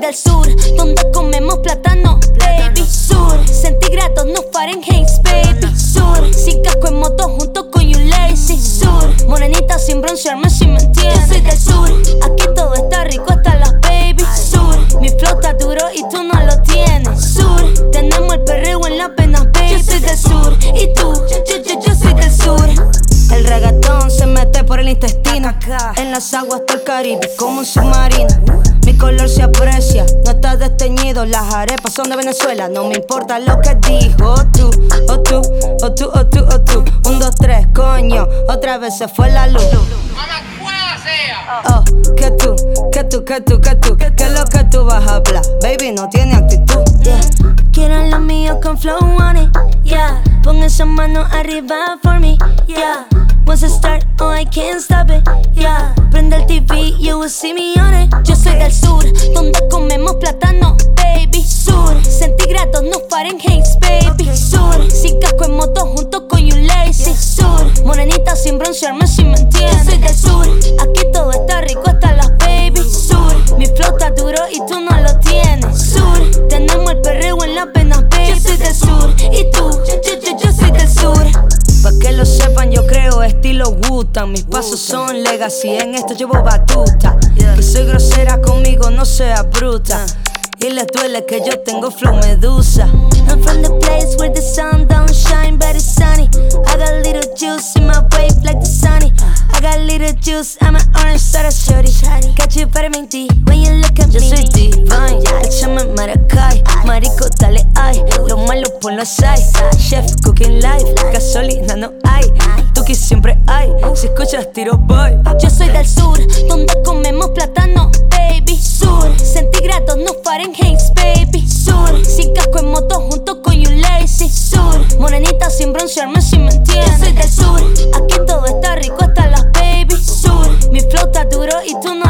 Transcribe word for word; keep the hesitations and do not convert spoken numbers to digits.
del sur, donde comemos plátano, baby. Sur, centígrados, no Fahrenheit, baby. Sur, sin casco en moto junto con you lazy. Sur, morenita sin broncearme si me entiendes. Yo soy del sur, aquí todo está rico hasta las baby. Sur, mi flow está duro y tú no lo tienes. Sur, tenemos el perreo en las venas, baby. Yo soy del sur, y tú, yo, yo, yo, yo soy del sur. El reggaetón se mete por el intestino. En las aguas del Caribe como un submarino. Mi color se aprecia, no está desteñido. Las arepas son de Venezuela, no me importa lo que dijo. O tú, o tú, o tú, o tú, o tú. Un, dos, tres, coño, otra vez se fue la luz. Oh, que tú, que tú, que tú, que tú. Que lo que tú vas a hablar, baby, no tiene actitud. Yeah. Quieren lo mío con flow on it, yeah. Pon esa mano arriba for me, yeah. Once I start, oh I can't stop it, yeah. Prende el T V, you will see me on it. Yo soy del sur, donde comemos plátano, baby. Sur, centígrados, no Fahrenheit, baby. Sur, sin casco en moto junto con you lazy. Sur, morenita sin broncearme si me entiendes. Yo soy del sur, aquí todo está rico hasta las baby. Sur, mi flow está duro y tú no lo tienes. Sur, tenemos el perreo en las venas, baby. Yo soy del sur, y tú, yo, yo, yo, yo soy del sur. Pa' que lo sepan, yo creo estilo Wu-Tang. Mis pasos son legacy, en esto llevo batuta. Que soy grosera conmigo, no seas bruta. Y les duele que yo tengo flow medusa. I'm from the place where the sun don't shine, but it's sunny. I got little juice in my wave like the sunny. I got little juice, I'm an orange soda shorty. Got you better mint D when you look at me. Yo soy divine, échame maracay. Marico, dale ay, lo malo por los hay. Chef cooking live, gasolina no hay. Tuki siempre hay, si escuchas tiro boy. Yo soy del sur, donde comemos plátano, baby. Sur, centígrados, no Fahrenheit, baby. Sur, sin casco en moto junto con you lazy. Sur, morenita sin broncearme si me entiendes. Yo soy del sur, aquí todo está rico hasta las baby. Sur, mi flow está duro y tú no